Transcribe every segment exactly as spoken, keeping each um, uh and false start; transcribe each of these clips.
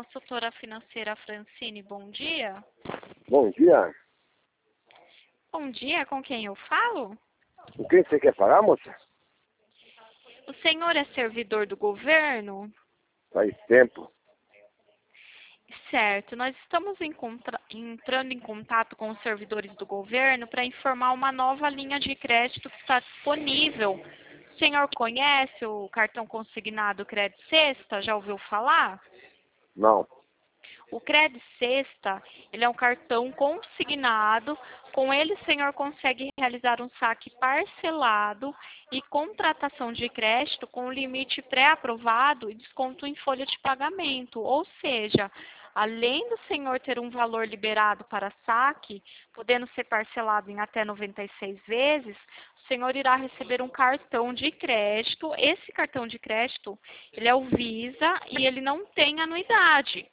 consultora financeira Francine, bom dia. Bom dia. Bom dia, com quem eu falo? Com quem você quer falar, moça? O senhor é servidor do governo? Faz tempo. Certo, nós estamos encontra- entrando em contato com os servidores do governo para informar uma nova linha de crédito que está disponível. O senhor conhece o cartão consignado Crédito Sexta? Já ouviu falar? Não. O Crédito Sexta, ele é um cartão consignado. Com ele, o senhor consegue realizar um saque parcelado e contratação de crédito com limite pré-aprovado e desconto em folha de pagamento. Ou seja, além do senhor ter um valor liberado para saque, podendo ser parcelado em até noventa e seis vezes, o senhor irá receber um cartão de crédito. Esse cartão de crédito, ele é o Visa e ele não tem anuidade.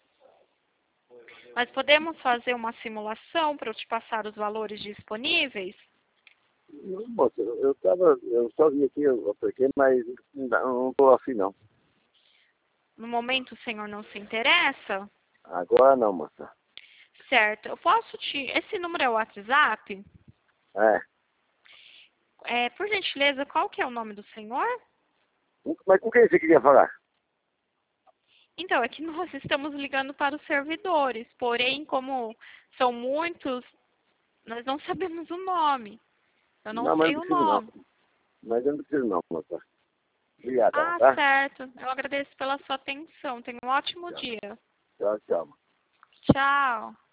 Nós podemos fazer uma simulação para eu te passar os valores disponíveis? Não, moça, eu tava, eu só vim aqui, eu apliquei, mas não estou afim, não. No momento o senhor não se interessa? Agora não, moça. Certo. Eu posso te... Esse número é o WhatsApp? É. É, por gentileza, qual que é o nome do senhor? Mas com quem você queria falar? Então, é que nós estamos ligando para os servidores, porém, como são muitos, nós não sabemos o nome. Eu não, Não, mas sei não o preciso, não. nome. Mas eu não preciso, não, moça. Obrigadão, Ah, tá? certo. Eu agradeço pela sua atenção. Tenha um ótimo Tchau, dia. tchau. Tchau. Tchau.